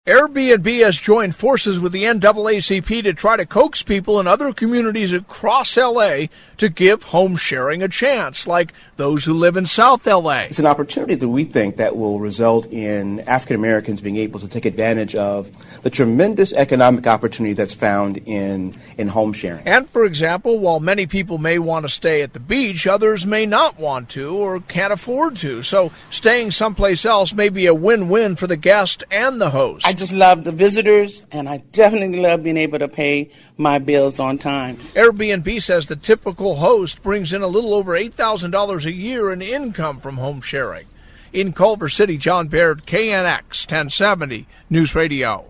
Airbnb has joined forces with the NAACP to try to coax people in other communities across L.A. to give home sharing a chance, like those who live in South L.A. It's an opportunity that we think that will result in African Americans being able to take advantage of the tremendous economic opportunity that's found in home sharing. And, for example, while many people may want to stay at the beach, others may not want to or can't afford to. So staying someplace else may be a win-win for the guest and the host. I just love the visitors, and I definitely love being able to pay my bills on time. Airbnb says the typical host brings in a little over $8,000 a year in income from home sharing. In Culver City, John Baird, KNX 1070 News Radio.